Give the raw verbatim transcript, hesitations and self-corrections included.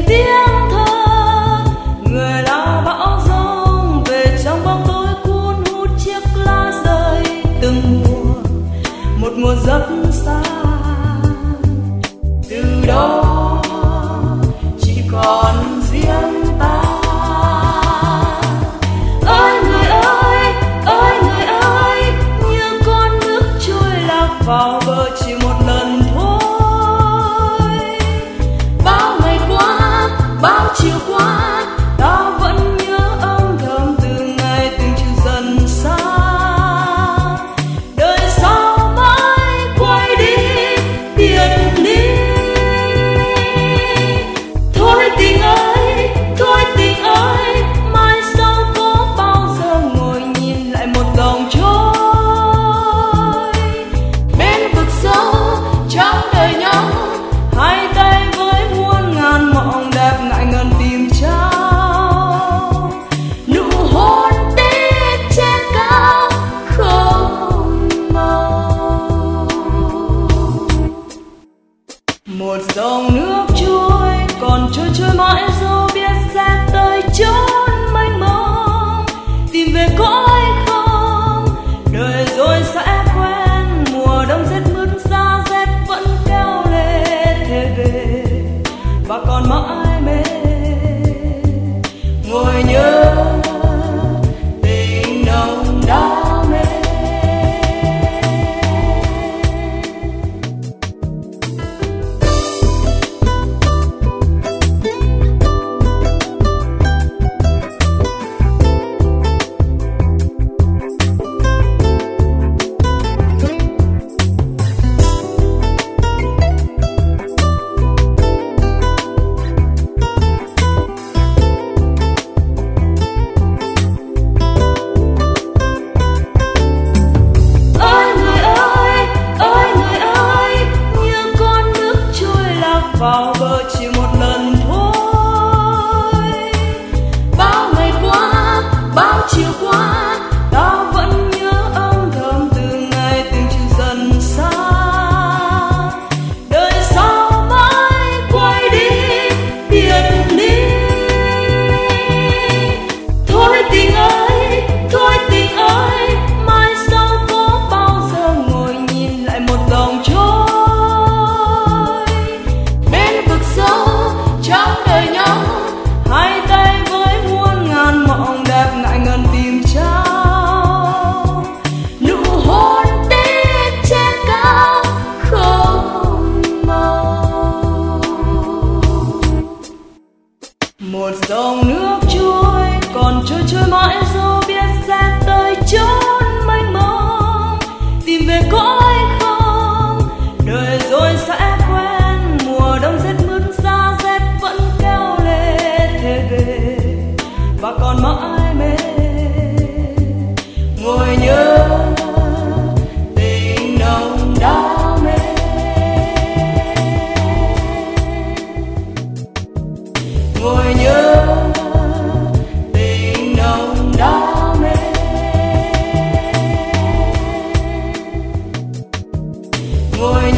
tiếng thơ, người là bão giông về trong bóng tối cuốn hút chiếc lá rơi từng mùa, một mùa rất xa. Từ đó chỉ còn riêng ta. Ơi người ơi, ơi người ơi, như con nước trôi lạc vào bờ chỉ một lần thôi. Bao ngày qua, bao chiều qua, ta vẫn nhớ âm thầm từ ngày tình chữ dần xa. Đời sao mãi quay đi biệt ly. Thôi tình ơi, thôi tình ơi, mai sau có bao giờ ngồi nhìn lại một dòng trôi bên vực sâu trong đời nhau, hai tay với muôn ngàn mộng đẹp ngại ngần tìm trao nụ hôn tết trên cao không màu. Một dòng nước trôi còn trôi trôi mãi dẫu biết sẽ tới chốn mênh mông, tìm về có hay không đời rồi sẽ quen. Mùa đông rét mướt giá rét vẫn kéo lê thế về và còn mãi mê ngồi nhớ tình nồng đam mê. Vào bờ chỉ một lần thôi. Bao ngày qua, bao chiều qua, ta vẫn nhớ âm thầm từ ngày tình chữ dần xa. Đời sao mãi quay đi biệt ly. Thôi tình ơi, thôi tình ơi, mai sau có bao giờ ngồi nhìn lại một dòng trôi trong đời nhau, hai tay với muôn ngàn mộng đẹp ngại ngần tìm trao nụ hôn tết trên cao không màu. Một dòng nước trôi còn trôi trôi mãi dẫu biết sẽ tới chốn mênh mông, tìm về có hay không đời rồi sẽ quen. Mùa đông rét mướt giá rét vẫn kéo lê thế về và còn mãi mê ngồi nhớ tình nồng đam mê. Ngồi nhớ tình nồng đam mê. Ngồi